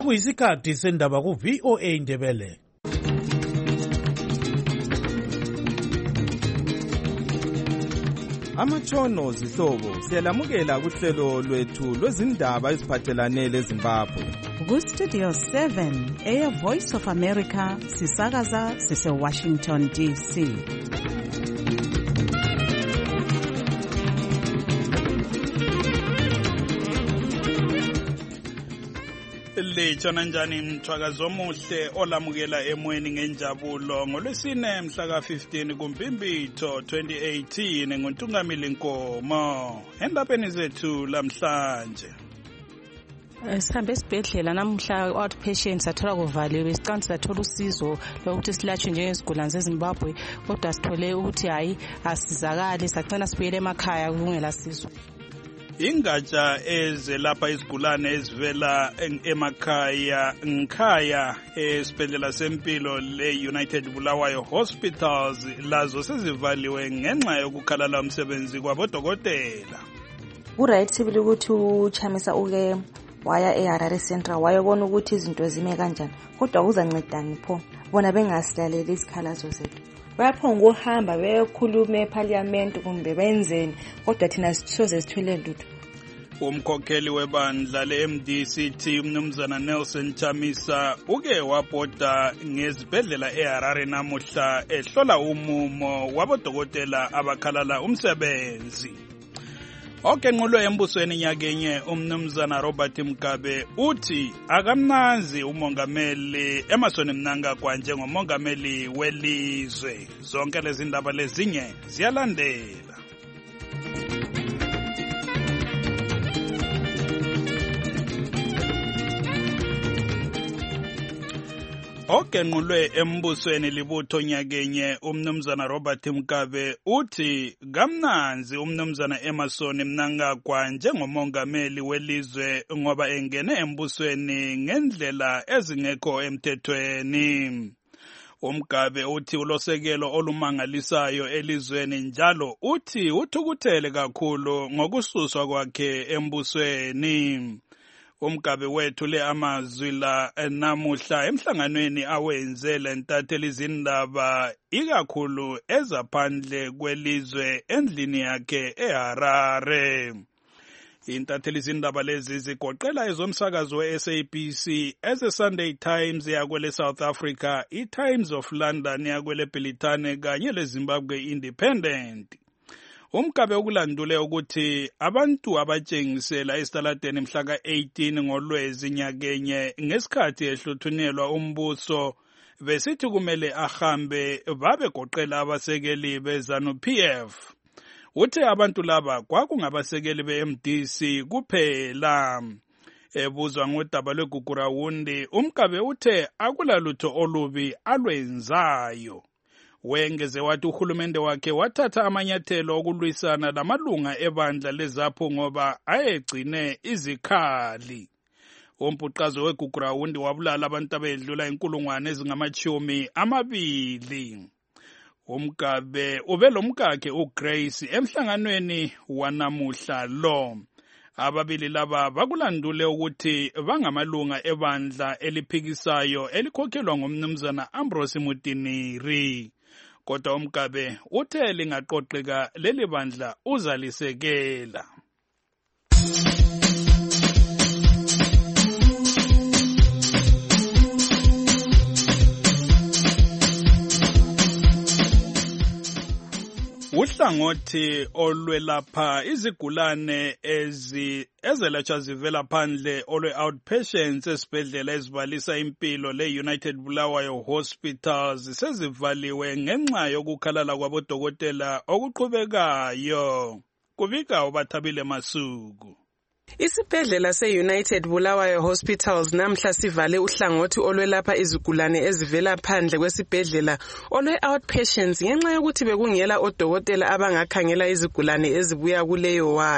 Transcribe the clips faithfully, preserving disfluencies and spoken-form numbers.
Kuyisikhathi sendaba ku V O A Ndebele. Amatshono zihlobo siyalamukela kuhlelo lwethu lwezindaba eziphathelane leZimbabwe. Ku Studio seven, Air Voice of America, sisakaza sise Washington D C. Litshona njani mthwakazi omuhle olamukela emoyeni ngenjabulo ngolwesine mhla ka fifteen kuMbimbithi twenty eighteen nguNtungamili Nkomo endabeni zethu lamhlanje. Sihambe esibhedlela namhla outpatient sathola kuvaliwe siqanti sathola usizo lokuthi silatshwe njengesigulane zeZimbabwe kodwa sithole ukuthi hayi asizakali sagcina sibuyele emakhaya kungela sizo. Ingatsha ezelapha izigulane ezivela emakhaya ngikhaya esibhedlela sempilo le-United Bulawayo Hospitals lazo sezivaliwe ngenxa yokukhalala umsebenzi kwabodokotela. Uright sibili ukuthi uchamisa uke waya eHarare Central wayebona ukuthi izinto zime kanjani kodwa uzancedani pho bona bengasilaleli isikhalazo zethu. Bayaphonga ukuhamba bekhuluma eParliament kumbe benzeni kodwa thina sisoze sithule lutho. Umkhokheli webandla le-M D C T umnumzana Nelson Chamisa uke wabhoda ngezibhedlela eHarare namuhla ehlola umumo wabodokotela abakhalala umsebenzi. Okenqulwe embusweni nyakenye umnumzana Robert Mugabe uthi akamnazi umongameli Emmerson Mnangagwa njengomongameli welizwe. Zonke lezi ndaba lezinye ziyalandela. Okenqulwe embusweni libutho nyakenye umnumzana Robert Mugabe uthi kamnanzi umnumzana Emmerson Mnangagwa njengomongameli welizwe ngoba engene embusweni ngendlela ezingekho emthethweni. Umgabe uthi ulosekelo olumangalisayo elizweni njalo uthi uthukuthele kakhulu ngokususwa kwakhe embusweni. Umgabe wethu le amazwi la namuhla emhlanganweni awenze lentatheli izindaba ikakhulu ezaphandle kwelizwe endlini yakhe eHarare. Intatheli izindaba lezi zigoqela ezomsakazo we-S A B C, eze-Sunday Times yakwele South Africa, i-Times of London yakwele Britane kanye le-Zimbabwe Independent. Umgabe ukulandule ukuthi abantu abatshengisela esitaladeni mhla ka eighteen ngolwezi nyakenye ngesikhathi ehluthunelwa umbuso besithi kumele ahambe babegoqela abasekeli beZANU P F. Uthe abantu laba kwakungabasekeli be-M D C kuphela. Ebuzwa ngodaba lweGugurawundi, umgabe uthe akulalutho olubi alwenzayo. Wengeze wathi uhulumende wakhe wathatha amanyathelo okulwisana lamalunga ebandla lezapho ngoba ayegcine izikhali. Umbhuqazo weGugurawundi wabulala abantu abedlula inkulungwane ezingamachumi amabili. Umgabe ubelomkakhe uGrace emhlanganweni wanamuhla lo. Ababili laba bakulandule ukuthi bangamalunga ebandla eliphikisayo elikhokhelwa ngumnumzana Ambrose Mutiniri. Kodwa umgabe uthe lingaqoqeka leli bandla uzalisekela. Uhlangothi olwelapha izigulane ezi ezelatshwa zivela phandle olwe outpatients esibhedlela ezibalisa impilo le-United Bulawayo Hospitals sezivaliwe ngenxa yokukhalala kwabodokotela okuqhubekayo. Kubika uBathabile Masuku. Isibhedlela se-United Bulawayo Hospitals namhla sivale uhlangothi olwelapha izigulane ezivela phandle kwesibhedlela olwe-outpatients ngenxa yokuthi bekungela odokotela abangakhangela izigulane ezibuya kuleyo ward.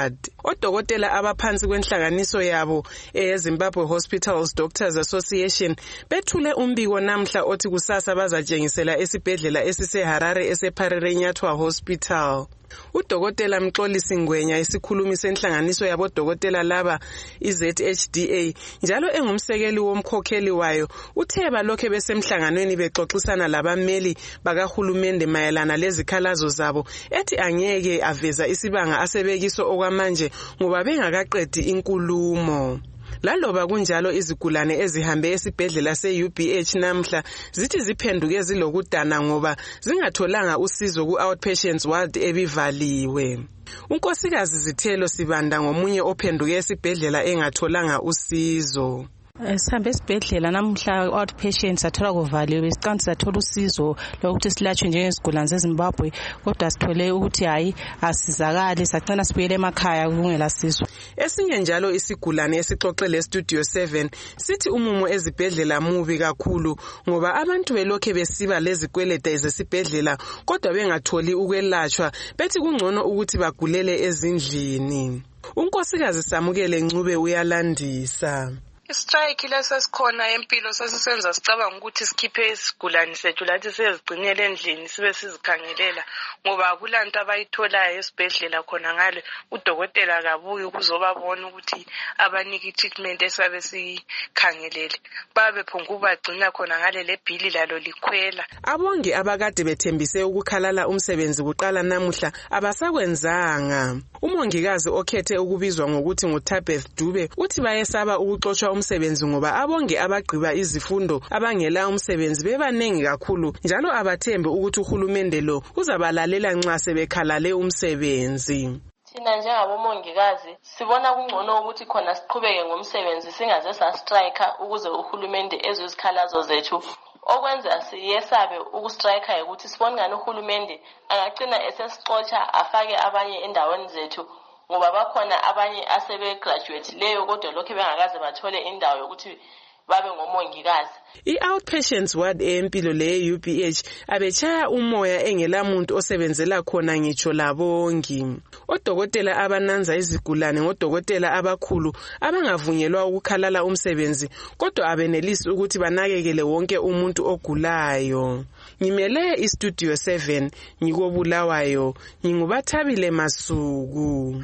Odokotela abaphansi kwenhlanganiso yabo eZimbabwe Hospitals Doctors Association bethule umbiko namhla othi kusasa bazatshengisela esibhedlela esiseHarare esePharirenyatwa Hospital. Udokotela Mxolisi Ngwenya isikhulumi senhlanganiso yabodokotela laba i-Z H D A njalo engumsekeli womkhokheli wayo uthe balokhe besemhlanganweni bexoxisana labameli bakahulumende mayelana lezikhalazo zabo ethi angeke aveza isibanga asebekiso okwamanje ngoba bengakaqedi inkulumo. Laloba kunjalo izigulane ezihambe esibhedlela se-U B H namhla zithi ziphenduke zilokudana ngoba zingatholanga usizo ku-outpatients ward ebivaliwe. Unkosikazi Zithelo Sibanda ngomunye ophenduke esibhedlela engatholanga usizo. Sihambe esibhedlela namhla outpatients athola kuvaliwe besiqanti sathola usizo lokuthi silatshwe njengezigulane zeZimbabwe kodwa sithole ukuthi hayi asizakali sacina sibuyele emakhaya kungela sizo. Esinye njalo isigulane esixoxele Studio seven sithi umumo ezibhedlela mubi kakhulu ngoba abantu belokhe besiba lezikwelede ezesibhedlela kodwa bengatholi ukwelatshwa bethi kungcono ukuthi bagulele ezindlini. Unkosikazi Samukele Ncube uyalandisa. Strike lesesikhona empilo sesisenza sicabanga ukuthi sikhiphe isigulane sethu lathi sezigcinele endlini sibe sizikhangelela ngoba akulanto abayitholayo esibhedlela khona ngale udokotela kabuyi ukuzobabona ukuthi abaniki treatment esabe sikhangelele babe phongu bagcina khona ngale lebhili lalo likhwela. Abongi abakade bethembise ukukhalala umsebenzi kuqala namuhla abasakwenzanga. Umongikazi okhethe ukubizwa ngokuthi nguThabeth Dube uthi bayesaba ukuxoshwa umsebenzi ngoba abonge abagqiba izifundo abangela umsebenzi bebanengi kakhulu njalo abathembe ukuthi uhulumende lo uzabalalela nxa sebekhalale umsebenzi. Thina njengabomongikazi sibona kungcono ukuthi khona siqhubeke ngomsebenzi singaze sa-strike ukuze uhulumende ezwe izikhalazo zethu. Okwenza siyesabe ukustrike ukuthi sibone ngani uhulumende angagcina esesixotsha afake abanye endaweni zethu ngoba bakhona abanye asebe graduate leyo kodwa lokho bengakaze bathole indawo yokuthi babe ngomongikazi. I-outpatients ward empilo le U B H abechaya umoya engela muntu osebenzela khona ngitsho labongi. Odokotela abananza izigulane ngodokotela abakhulu abangavunyelwa ukukhalala umsebenzi kodwa abenelisi ukuthi banakekele wonke umuntu ogulayo. Ngimele iStudio seven ngikobulawayo ngingubathabile Masuku.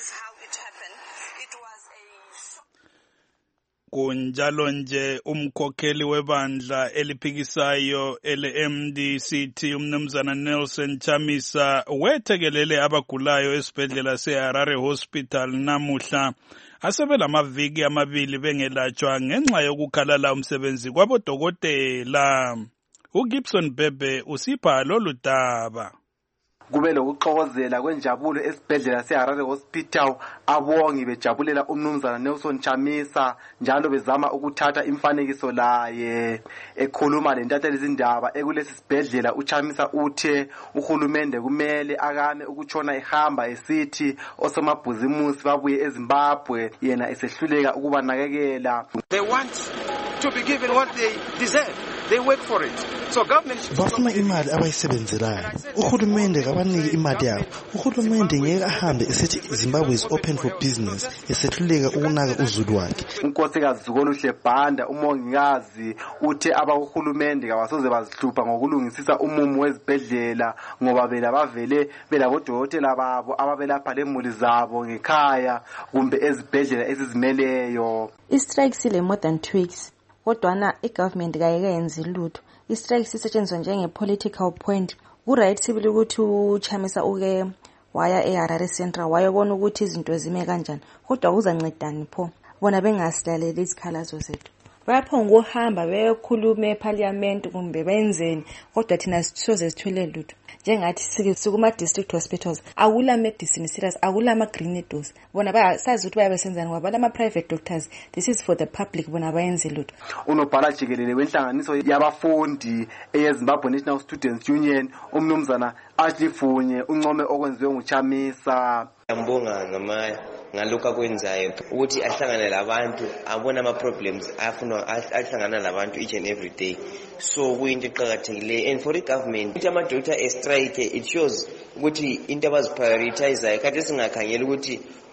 Kunjalo nje umkhokheli webandla eliphikisayo ele-M D C T umnumzana Nelson Chamisa wethekelele abagulayo esibhedlela seHarare Hospital namuhla asebelamaviki amabili bengelatshwa ngenxa yokukhalala umsebenzi kwabodokotela. uGibson Bebe usipha lolu daba. Kube lokuxokozela kwenjabulo esibhedlela seHarare Hospital abongi bejabulela umnumzana Nelson Chamisa njalo bezama ukuthatha imfanekiso laye. Ekhuluma lentatheli izindaba ekulesi sibhedlela uChamisa uthe uhulumende kumele akame ukutshona ehamba esithi osomabhuzimusi babuye eZimbabwe yena esehluleka ukubanakekela. They want to be given what they deserve. They work for it. So government bafuna imali abayisebenzelayo. Uhulumende kabanike imali yabo. Uhulumende ngeke ahambe esithi Zimbabwe is open for business esehluleka ukunaka uzulu wakhe. Unkosikazi Zukoluhle Banda umongikazi uthe abahulumende kabasoze bazihlupha ngokulungisisa umumo wezibhedlela ngoba bela bavele belabodokotela babo ababelapha lemuli zabo ngekhaya kumbe ezibhedlela ezizimeleyo. I-strike sile more than two weeks. Kodwana i-government kayenzi lutho. I-strike sisetshenziswa njenge-political point. Ku-right sibili ukuthi uChamisa uke waya eHarare Central wayebona ukuthi izinto zime kanjani. Kodwa kuzancedani pho? Bona bengasilaleli izikhalazo zethu. Bayaphonga ukuhamba beyokhuluma eParliament kumbe benzeni kodwa thina sisoze sithwele lutho. Njengathi sikuma district hospitals akula medicine serious akula ama green dose bona basazi ukuthi bayabesenzani ngoba lama private doctors this is for the public bona bayenze lutho. Unobhala jikelele wenhlanganiso yabafundi eyeZimbabwe National Students Union umnumzana Ashifunye uncome okwenziwe nguChamisa. Ngiyambonga ngamaya ngalokho akwenzayo ukuthi ahlangane labantu abona ama problems afuna ahlangana labantu each and every day. So kuyinto eqhakathekile and for the government ukuthi ama doctor e strike it shows ukuthi into abazi prioritize kade singakhangela ukuthi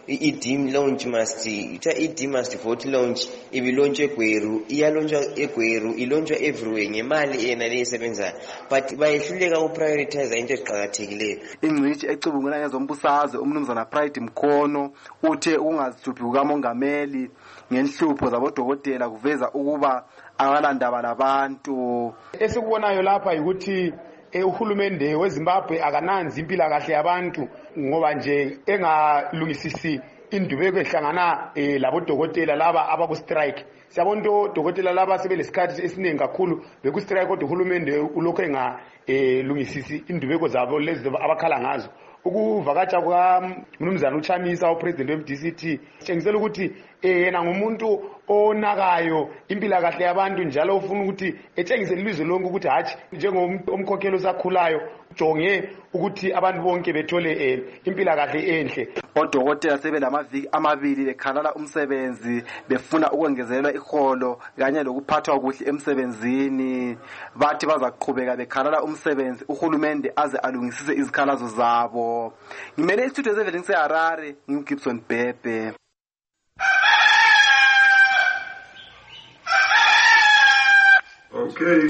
i-D launch must i-D must vote launch ibilontshe eGweru, iyalontsha eGweru, ilontsha everywhere ngemali yena leyisebenzayo, but bayehluleka uprioritize into eziqhakathekileyo. Ingcitshi ecubungula ngezombusazwe umnumzana Pride Mkhono uthe ukungazithuphi kukamongameli ngenhlupho zabodokotela kuveza ukuba akalandaba labantu. Esikubonayo lapha ukuthi uhulumende weZimbabwe akananzi impilakahle yabantu ngoba nje engalungisisi indubeko ehlangana labodokotela laba abaku strike. Siyabona odokotela laba sebelesikhathi esiningi kakhulu beku strike kodwa uhulumende ulokho engalungisisi indubeko zabo lezi abakhala ngazo. Ukuvakatsha kwaMnumzana uChamisa uPresident we-M D C T sitshengisela ukuthi yena ngumuntu onakayo impilakahle yabantu njalo ufuna ukuthi etshengise ilizwe lonke ukuthi hatshi njengomkhokheli osakhulayo ujonge ukuthi abantu bonke bethole impilakahle enhle. Odokotela sebelamaviki amabili bekhalala umsebenzi befuna ukwengezelwa iholo kanye lokuphathwa kuhle emsebenzini. Bathi bazaqhubeka bekhalala umsebenzi uhulumende aze alungisise izikhalazo zabo. Ngimele istudio seven ngiseHarare ngimGibson Bhebhe. Okay.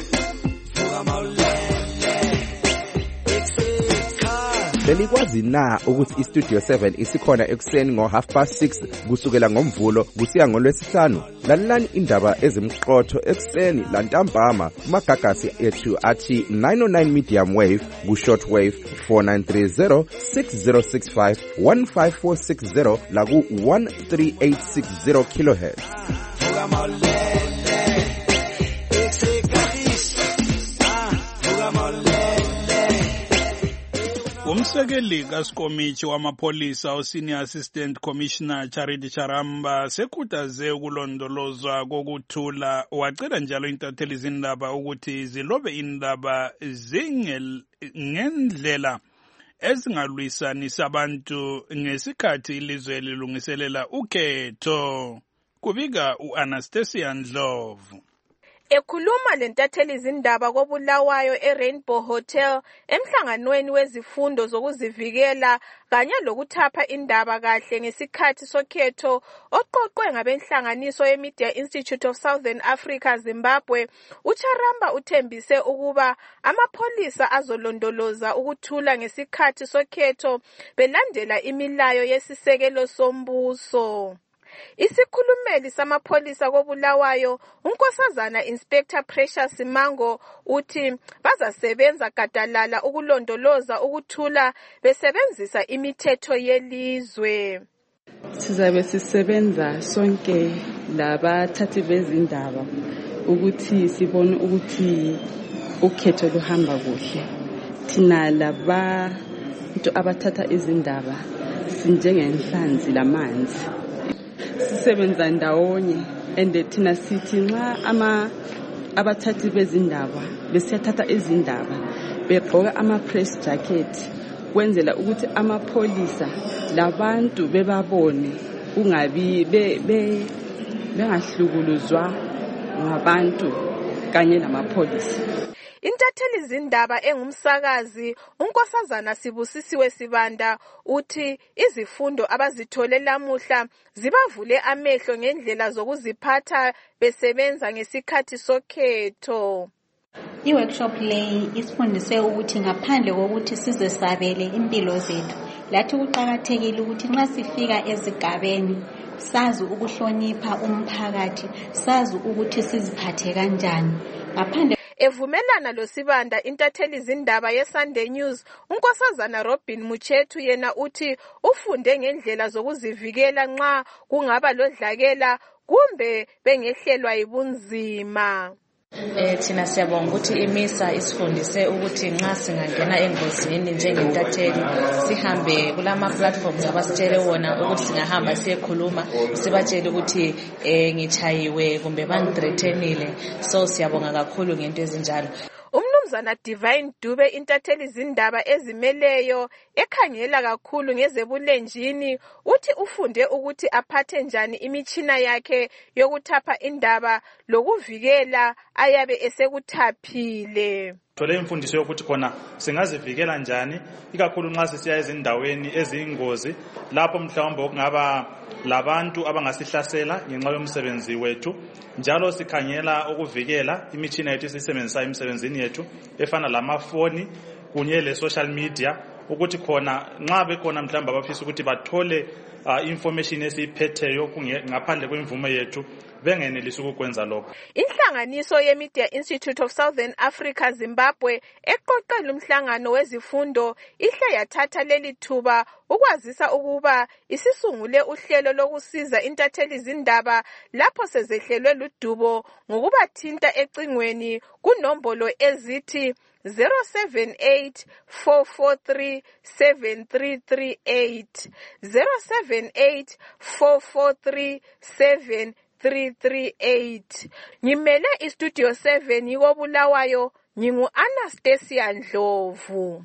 Belikwazi na ukuthi iStudio seven isikhona ekuseni ngo half past six kusukela ngomvulo kusiya ngolwesihlanu? Lalelani indaba ezimqotho ekuseni lantambama kumagagasi ethu athi nine oh nine medium wave ku short wave four nine three zero six zero six five one five four six zero la ku one three eight six zero kilohertz. Umsekeli kaSikomichi wamapolisa uSenior Assistant Commissioner Charity Charamba sekhuthaze ukulondolozwa kokuthula wacela njalo intatheli izindaba ukuthi zilobe indaba zingendlela ezingalwisanisa abantu ngesikhathi ilizwe lilungiselela ukhetho. Kubika uAnastasia Ndlovu. Ekhuluma lentatheli izindaba koBulawayo eRainbow Hotel emhlanganweni wezifundo zokuzivikela kanye lokuthapha indaba kahle ngesikhathi sokhetho oqoqwe ngabenhlanganiso yeMedia Institute of Southern Africa Zimbabwe, uCharamba uthembise ukuba amapolisa azolondoloza ukuthula ngesikhathi sokhetho belandela imilayo yesisekelo sombuso. Isikhulumeli samapolisa koBulawayo unkosazana Inspector Precious Simango uthi bazasebenza gadalala ukulondoloza ukuthula besebenzisa imithetho yelizwe. Sizabe sisebenza sonke labathathi bezindaba ukuthi sibone ukuthi ukhetho luhamba kuhle. Thina labantu abathatha izindaba sinjengenhlanzi lamanzi. Sisebenza ndawonye ende thina sithi nxa ama abathathi bezindaba besiyathatha izindaba begqoka ama press jacket kwenzela ukuthi amapolisa labantu bebabone ungabi be bengahlukuluzwa ngabantu kanye namapolisa. Intatheli izindaba engumsakazi unkosazana Sibusisiwe Sibanda uthi izifundo abazithole lamuhla zibavule amehlo ngendlela zokuziphatha besebenza ngesikhathi sokhetho. I-workshop leyi isifundise ukuthi ngaphandle kokuthi sizesabele impilo zethu, lathi kuqakathekile ukuthi nxa sifika ezigabeni sazi ukuhlonipha umphakathi, sazi ukuthi siziphathe kanjani. Ngaphandle Evumelana lo Sibanda intatheli izindaba yeSunday News unkosazana Robin Muchethu yena uthi ufunde ngendlela zokuzivikela nxa kungaba lodlakela kumbe bengehlelwa ibunzima. Eh thina siyabonga ukuthi imisa isifundise ukuthi nxa singangena engozini njengentatheli sihambe kulama platforms abasitshele wona ukuthi singahamba siyekhuluma sibatshele ukuthi eh ngichayiwe kumbe bangithreatenile, so siyabonga kakhulu ngento ezinjalo. umnumzana Divine Dube intatheli zindaba ezimeleyo ekhangela kakhulu ngezebulenjini uthi ufunde ukuthi aphathe njani imitshina yakhe yokuthapha indaba lokuvikela ayabe esekuthaphile. Thole imfundiso yokuthi khona singazivikela njani ikakhulu nxa sisiya ezindaweni eziyingozi lapho mhlawumbe okungaba labantu abangasihlasela ngenxa yomsebenzi wethu, njalo sikhangela ukuvikela imitshina yethu esiyisebenzisayo emsebenzini yethu efana lamafoni kunye le social media, ukuthi khona nxa bekhona mhlawumbe abafisa ukuthi bathole uh, information esiyiphetheyo ngaphandle kwemvume yethu bengenelisi ukukwenza lokho. Inhlanganiso ye-Media Institute of Southern Africa Zimbabwe eqoqela umhlangano wezifundo ihle yathatha leli thuba ukwazisa ukuba isisungule uhlelo lokusiza intatheli zindaba lapho sezehlelwe ludubo ngokubathinta ecingweni kunombolo ezithi zero seven eight four four three seven three three eight zero seven eight four four three seven three three eight. Ngimele istudio seven yiko Bulawayo, ngingu Anastasia Ndlovu.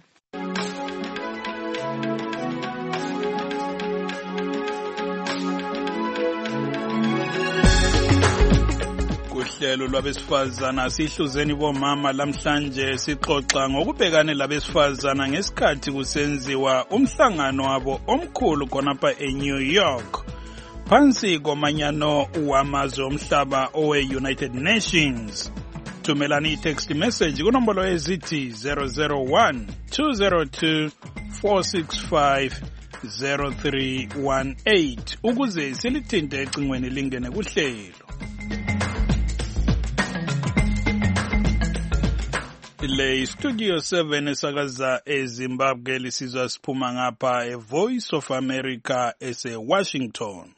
Kuhlelo lwabesifazana sihluzeni bomama lamhlanje sixoxa ngokubhekane labesifazana ngesikhathi kusenziwa umhlangano wabo omkhulu khonapha eNew York phansi komanyano wamazwe omhlaba owe-United Nations. Thumelani i-text message kunombolo ezithi zero zero one two zero two four six five zero three one eight ukuze silithinte ecingweni lingene kuhlelo. Le Studio seven esakaza eZimbabwe lisizwa siphuma ngapha eVoice of America ese Washington.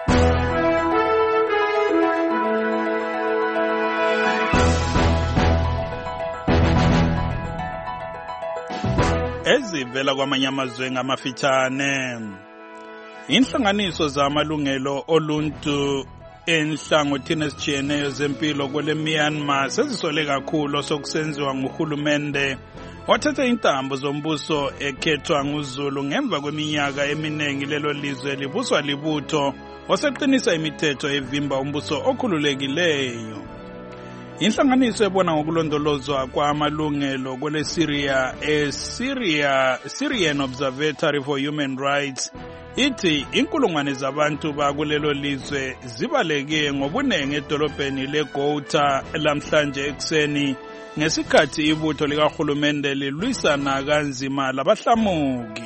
Ezivela kwamanye amazwe ngamafitshane. Inhlanganiso zamalungelo oluntu enhlangothini ezitshiyeneyo zempilo kwele Myanmar sezisole kakhulu sokusenziwa nguhulumende wathethe intambo zombuso ekhethwa nguZulu ngemva kweminyaka eminingi lelo lizwe libuswa libutho waseqinisa imithetho evimba umbuso okhululekileyo. Inhlanganiso ebona ngokulondolozwa kwamalungelo kwele Syria e Syria Syrian Observatory for Human Rights ithi inkulungwane zabantu bakulelo lizwe zibaleke ngobunenge edolobheni leGouta lamhlanje ekseni ngesikhathi ibutho likahulumende lilwisana kanzima labahlamuki.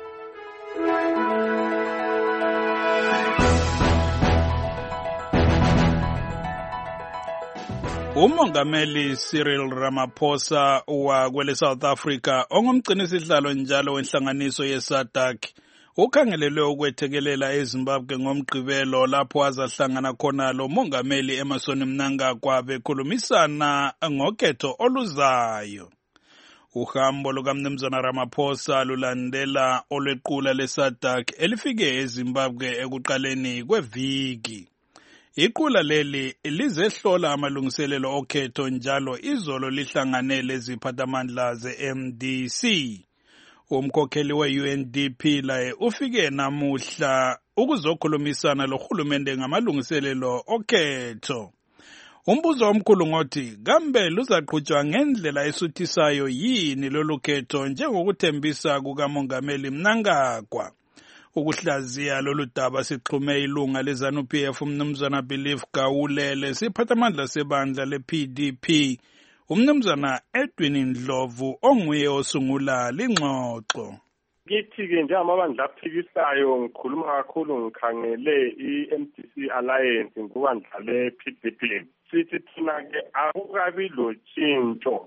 Umongameli Cyril Ramaphosa wa kwele South Africa ongumgcinisihlalo njalo wenhlanganiso yeSADC ukhangelelwe ukwethekelela eZimbabwe ngomgqibelo lapho azahlangana khona lo mongameli Emmerson Mnangagwa bekhulumisana ngokhetho oluzayo. Uhambo lukaMnumzana Ramaphosa lulandela olwequla leSADC elifike eZimbabwe ekuqaleni kweviki. Iqula leli lizehlola amalungiselelo okhetho njalo izolo lihlangane leziphathamandla ze-M D C. Umkhokheli we-U N D P laye ufike namuhla ukuzokhulumisana lohulumende ngamalungiselelo okhetho. Umbuzo omkhulu ngothi kambe luzaqhutshwa ngendlela esuthisayo yini lolu khetho njengokuthembisa kukamongameli Mnangagwa. Ukuhlaziya lolu daba sixhume ilunga leZANU P F umnumzana Belief Gawulele siphathamandla sebandla le-P D P umnumzana Edwin Ndlovu onguye osungula lingxoxo. Ngithi-ke njengamabandla aphikisayo ngikhuluma kakhulu ngikhangele i-M D C Alliance ngubandla le-P D P. Sithi thina-ke akukabi lo tshintsho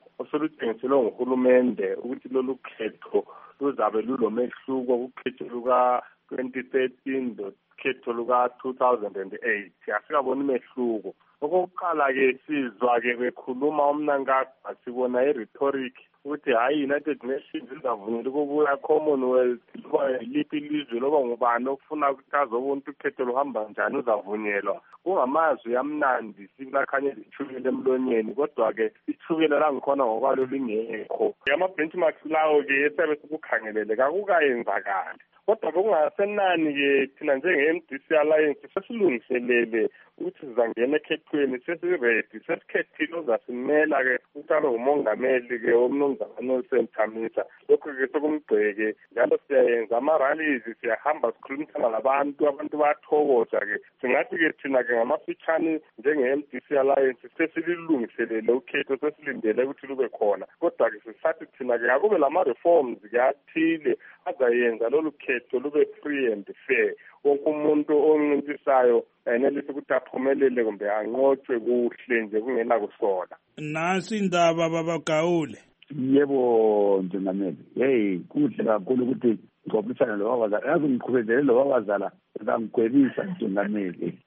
osoluthengiselwe nguhulumende ukuthi lolu khetho luzabe lulomehluko kukhetho luka twenty thirteen khetho luka two thousand eight asikabona imehluko. Okokuqala-ke sizwa-ke bekhuluma uMnangagwa sibona i-rhetoric ukuthi hayi United Nations izavunyelwa ukubuya Commonwealth loba liphi ilizwe loba ngubani okufuna ukuthi azobona ukhetho luhamba njani uzavunyelwa. Kungamazwi amnandi sibulakhanye lithukile emlonyeni kodwa-ke ithukile la ngikhona ngokwalo lingekho. Ama-benchmarks lawo-ke esabe sikukhangelele kakukayenzakali. Kodwa kungasenani-ke thina njenge-M D C Alliance sesilungiselele ukuthi sizangena ekhethweni sesiredi sesikhethile ozasimela-ke ukuthi abe ngumongameli-ke omnumzana Nelson Chamisa. Lokho-ke sokumgceke njalo siyayenza ama-rallies siyahamba sikhulumisana labantu abantu bayathokoza-ke. Singathi-ke thina-ke ngamafitshane njenge-M D C Alliance sesililungiselele ukhetho sesilindele ukuthi lube khona. Kodwa-ke sisathi thina-ke akube lama-reforms-ke athile azayenza lolu khetho lube free and fair. Wonke umuntu oncintisayo enelise ukuthi aphumelele kumbe anqotshwe kuhle nje kungena kusola. Nasi indaba baba Gawule. Yebo njengameli. Hey kuhle kakhulu ukuthi ngokusana lo wabazala. Yazi ngiqhubezele lo wabazala ngangigwebisa njengameli.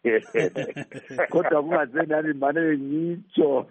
Kodwa kungasenani manje ngitsho.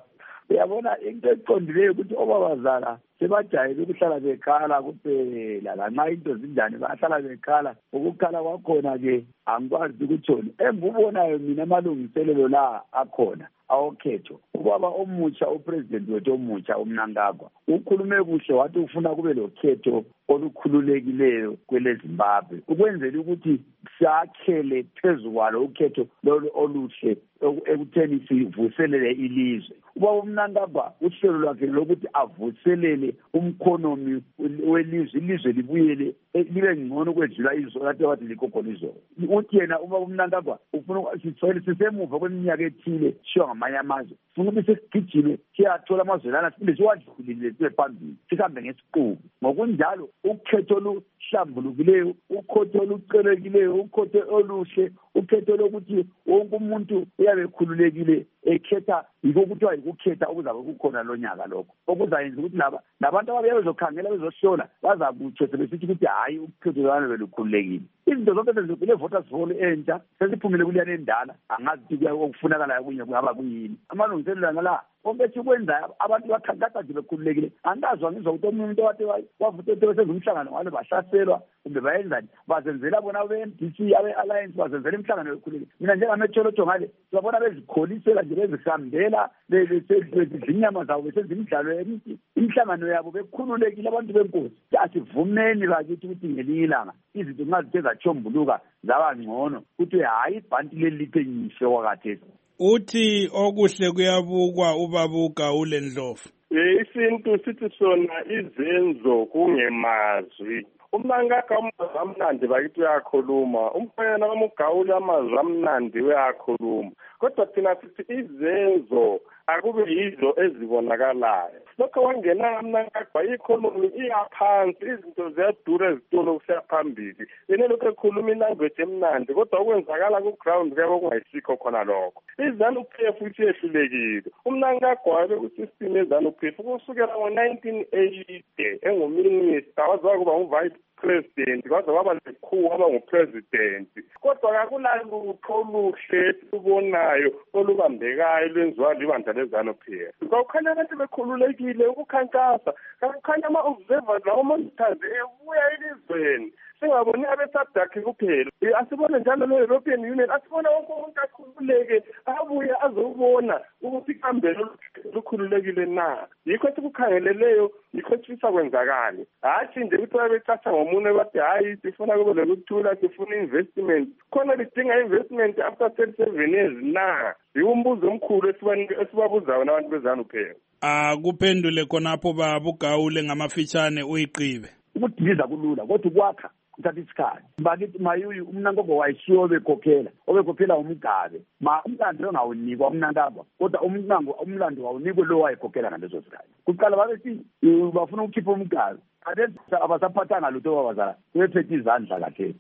Uyabona into eqondileyo ukuthi obabazala sebajayele ukuhlala bekhala kuphela lanxa into zinjani bahlala bekhala. Ukukhala kwakhona ke angikwazi ukuthoni engubonayo mina amalungiselelo la akhona awokhetho. Ubaba omutsha upresident wethu omutsha uMnangagwa ukhulume kuhle wathi ufuna kube lokhetho olukhululekileyo kwele Zimbabwe ukwenzela ukuthi siyakhele phezukwalo ukhetho lolu oluhle ekutheni sivuselele ilizwe. Ubaba uMnangagwa uhlelo lwakhe lokuthi avuselele umkhonomi welizwe ilizwe libuyele libe ngcono kwedlula izolo kade wathi likokholizolo. Uthi yena ubaba uMnangagwa ufuna sithole sisemuva kweminyaka ethile shiwa ngamanye amazwe. Ufuna ukuthi sigijime siyathola amazwelana siphinde siwadlulile sibe phambili sihambe ngesiqubu. Ngokunjalo ukhetho oluhlambulukileyo ukhetho olucelekileyo ukhetho oluhle ukhetho lokuthi wonke umuntu uyabe ekhululekile ekhetha yiko kuthiwa yikukhetha okuzabe kukhona lo nyaka lokho okuzayenza ukuthi laba nabantu ababuya bezokhangela bezohlola bazakutsho sebesithi ukuthi hayi ukhetho lwana belukhululekile. Izinto zonke sezikule voters roll entsha sesiphumile kuliyana endala angazi ukuthi okufunakala kunye kungaba kuyini. Amalungiselelo ngala konke sikwenza abantu bakhankatha nje bekhululekile. Angazwa ngizwa ukuthi umuntu owathi wavute bese umhlangano ngalo bahlaselwa kumbe bayenzani bazenzela bona be-M D C abe-alliance bazenzela imhlangano yokhululekile. Mina njengametholojo ngale siyabona bezikholisela nje bezihambela bezidla inyama zabo besezimidlalo emithi imhlangano yabo bekhululekile abantu benkosi. Asivumeni bakithi ukuthi ngelinye ilanga izinto ngazithe zatshombuluka zaba ngcono ukuthi hayi ibhanti leli lithe ngisho wakhathesi. Uthi okuhle kuyabukwa ubaba uGawule Ndlovu. Eh isintu sithi sona izenzo kungemazwi. Umnangagwa amazwi amnandi bakithi uyakhuluma umfana kamuGawule amazwi amnandi uyakhuluma kodwa thina sithi izenzo akube yizo ezibonakalayo. Lokho wangena uMnangagwa i-economy iyaphansi izinto ziyadura ezitolo kusiya phambili. Yena lokho ekhuluma ilanguage emnandi kodwa okwenzakala ku-ground kuyabo kungayisikho khona lokho. iZANU-P F futhi yehlulekile. UMnangagwa bekusystem yeZANU-P F kusukela ngo-nineteen eighty enguminister waze wakuba ngu-vice president kwaze kwaba nekhu waba ngupresident. Kodwa kakulutho oluhle esibonayo olubambekayo lwenziwa libandla leZANU-P F. Kwakukhanya abantu bekhululekile ukukhankasa kwakukhanya ama-observers lawo-monitors ebuya elizweni singaboni abesadakhe kuphela. Asibone njalo le-European Union asibone wonke umuntu akhululeke abuye azobona ukuthi ihambelo lukhululekile na. Yikho esikukhangeleleyo yikho esifisa kwenzakale. Hathi nje ukuthi babethatha ngomunye bathi hayi sifuna kube lokuthula sifuna investment. Khona lidinga investment after thirty-seven years na. Yikumbuzo omkhulu esibabuzayo nabantu beZANU-P F. Akuphendule khonapho baba uGawule ngamafitshane uyiqibe. Ukudiliza kulula kodwa kwakha kuthatha isikhathi. Bakithi mayuyu uMnangagwa wayishiwo bekhokhela obekhokhela umgabe ma umlando ongawunikwa uMnangagwa kodwa umnango umlando wawunikwe lo wayekhokhela ngalezo sikhathi. Kuqala babethi bafuna ukukhipha umgabe ade abasaphathanga lutho wabazala bephethe izandla kahle.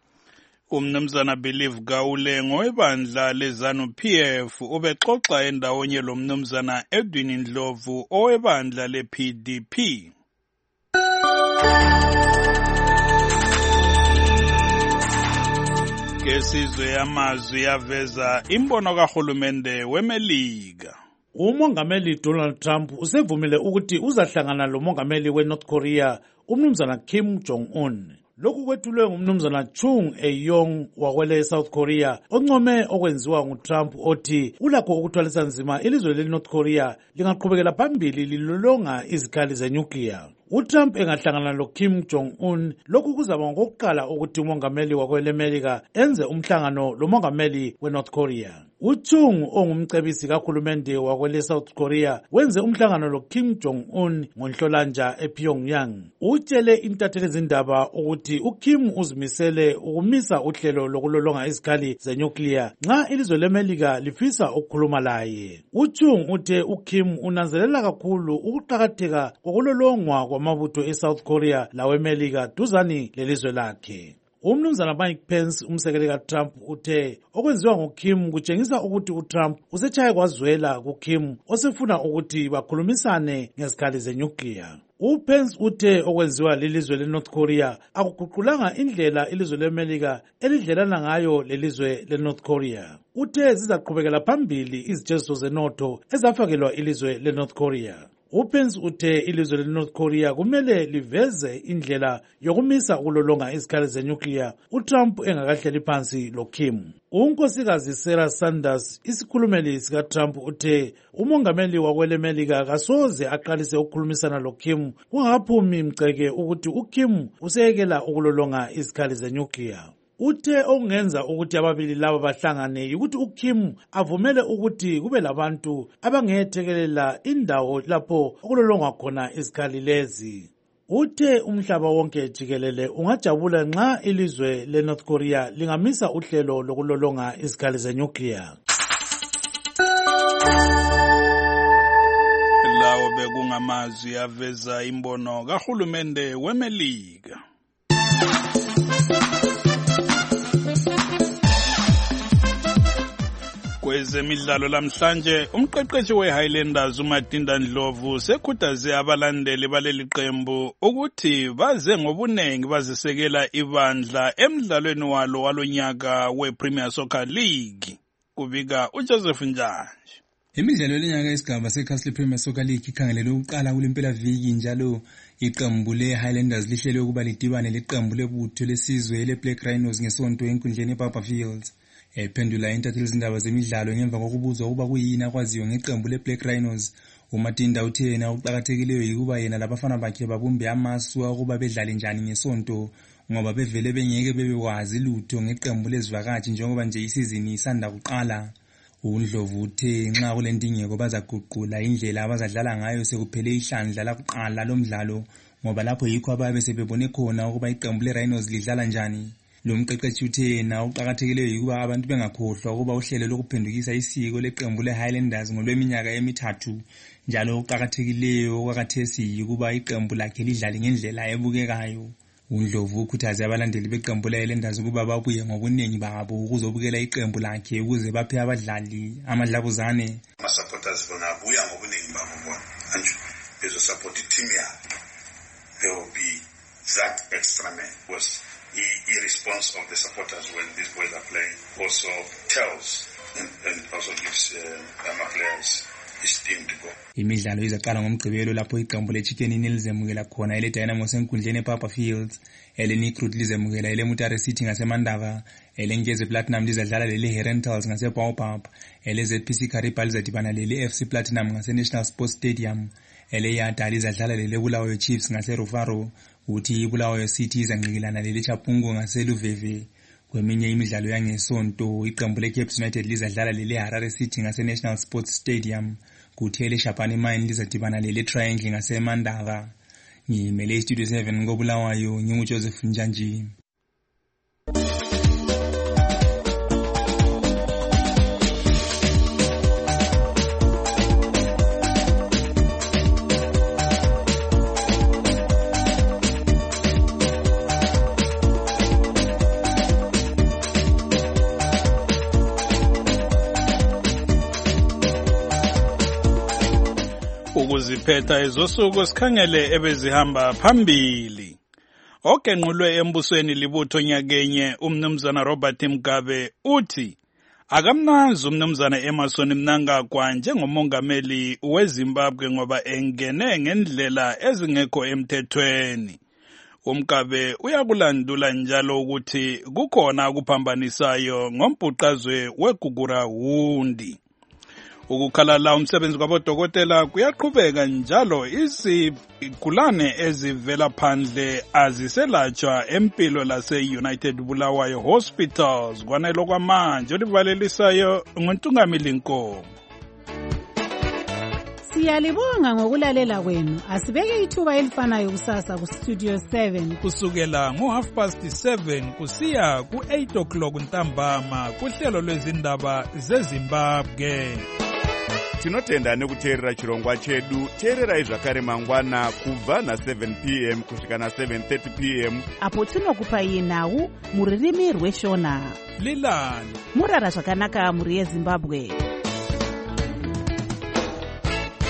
Umnumzana Believe Gawule ngowebandla leZANU-P F ubexoxa endawonye lo mnumzana Edwin Ndlovu owebandla le-P D P. Ngesizwe yamazwi yaveza imbono kahulumende weMelika. Umongameli Donald Trump usevumile ukuthi uzahlangana lomongameli weNorth Korea umnumzana Kim Jong-un. Lokhu kwethulwe ngumnumzana Chung Eui-yong wakwele South Korea oncome okwenziwa nguTrump othi ulakho ukuthwalisa nzima ilizwe leNorth Korea lingaqhubekela phambili lilolonga izikhali zenyukliya. uTrump engahlangana loKim Jong-un, lokhu kuzaba ngokuqala ukuthi umongameli wakwelemelika enze umhlangano lomongameli weNorth Korea. uChung ongumcebisi kahulumende wakwele South Korea wenze umhlangano loKim Jong-un ngoNhlolanja ePyongyang. Utshele intatheli zindaba ukuthi uKim uzimisele ukumisa uhlelo lokulolonga izikhali zenyukliya nxa ilizwe lemelika lifisa ukukhuluma laye. uChung uthe uKim unanzelela kakhulu ukuqakatheka kokulolongwa kwamabutho eSouth Korea lawemelika duzani lelizwe lakhe. Umnumzana Mike Pence umsekeli kaTrump uthe okwenziwa ngoKim kutshengisa ukuthi uTrump usechaye kwazwela kuKim osefuna ukuthi bakhulumisane ngezikhali zenyukliya. uPence uthe okwenziwa lelizwe leNorth Korea akuguqulanga indlela ilizwe leMelika elidlelana ngayo lelizwe leNorth Korea. Uthe zizaqhubekela phambili izijeziso zenotho ezafakelwa ilizwe leNorth Korea. uPence uthe ilizwe leNorth Korea kumele liveze indlela yokumisa ukulolonga izikhali zenyukliya uTrump engakahleli phansi loKim. Unkosikazi Sarah Sanders, isikhulumeli sikaTrump, uthe umongameli wakwelemelika kasoze aqalise ukukhulumisana loKim kungakaphumi imceke ukuthi uKim useyekela ukulolonga izikhali zenyukliya. Uthe okungenza ukuthi ababili laba bahlangane ukuthi uKim avumele ukuthi kube labantu abangethekelela indawo lapho okulolongwa khona izikhali lezi. Uthe umhlaba wonke jikelele ungajabula nxa ilizwe leNorth Korea lingamisa uhlelo lokulolonga izikhali zenyukliya. Lawo bekungamazwi aveza imbono kahulumende weMelika. Kwezemidlalo lamhlanje umqeqeshi weHighlanders uMatinda Ndlovu sekhuthaze abalandeli baleli qembu ukuthi baze ngobunengi bazisekela ibandla emidlalweni walo walonyaka wePremier Soccer League. Kubika uJoseph Njanje. Imidlalo lenyaka yesigaba seCastle Premier Soccer League ikhangelele ukuqala kulempela viki njalo iqembu leHighlanders lihlele ukuba lidibane leqembu lebutho lesizwe leBlack Rhinos ngesonto enkundleni ePapa Fields. Ephendula intatheli zindaba zemidlalo ngemva kokubuzwa ukuba kuyini akwaziyo ngeqembu leBlack Rhinos, uMatinda uthe yena ukuqakathekileyo yikuba yena labafana bakhe babumbe amasu ukuba bedlale njani ngesonto ngoba bevele bengeke bebekwazi lutho ngeqembu lezivakashi njengoba nje isizini isanda kuqala. uNdlovu uthe nxa kulendingeko bazaguqula indlela abazadlala ngayo sekuphele ihlandla lakuqala lomdlalo ngoba lapho yikho ababe sebebone khona ukuba iqembu leRhinos lidlala njani. Lo mqeqeshi uthe yena uqakathekileyo yikuba abantu bengakhohlwa ukuba uhlelo lokuphendukisa isiko leqembu leHighlanders ngolweminyaka emithathu njalo uqakathekileyo okwakhathesi yikuba iqembu lakhe lidlale ngendlela ebukekayo. uNdlovu ukhuthaze abalandeli beqembu leHighlanders ukuba babuye ngobuningi babo ukuzobukela iqembu lakhe ukuze baphe abadlali amadlabuzane. Ama-supporters bangabuya ngobuningi babo bona anjalo bezosupport i-team yabo. There will be that extra man was the response of the supporters when these boys are playing also tells and, and also gives uh, our players esteem to go. Imidlalo izaqala ngomgqibelo lapho iqembu leChicken Inn lizemukela khona ele Dynamo senkundleni ePapa Fields, ele Recruit lizemukela ele Mutare City ngaseMandava, ele Ngeze Platinum lizadlala lele Herentals ngaseBaobab, ele Z P C Kariba lizadibana lele F C Platinum ngaseNational Sports Stadium, ele Yada lizadlala lele Bulawayo Chiefs ngaseRufaro, uthi Bulawayo City izanqikilana lele Chapungu ngaseLuveve. Kweminye imidlalo yangesonto iqembu leCape United lizadlala lele Harare City ngaseNational Sports Stadium, kuthi ele Shapani Mine lizadibana lele Triangle ngaseMandava. Ngimele Studio seven ngoBulawayo, nginguJoseph Njanji. Ukuziphetha ezosuku sikhangele ebezihamba phambili. ogenqulwe embusweni libutho nyakenye umnumzana Robert Mugabe uthi akamnazi umnumzana Emmerson Mnangagwa njengomongameli weZimbabwe ngoba engene ngendlela ezingekho emthethweni. uMkabe uyakulandula njalo ukuthi kukhona ukuphambanisayo ngombhuqazwe weGugura Wundi. Ukukhalala umsebenzi kwabodokotela kuyaqhubeka njalo izigulane ezivela phandle aziselatshwa empilo lase-United Bulawayo Hospitals kwanelo kwamanje olivalelisayo nguNtungamili Nkomo. Siyalibonga ngokulalela kwenu. Asibeke ithuba elifanayo kusasa ku Studio seven kusukela ngo half past seven kusiya ku eight o'clock ntambama kuhlelo lwezindaba zeZimbabwe. Tinotenda nekuteerera chirongwa chedu. Teererai zvakare mangwana kubva na seven p m kusvika na seven thirty p m apo tinokupai nhau muririmi rweshona. Lilani murara zvakanaka muri yeZimbabwe.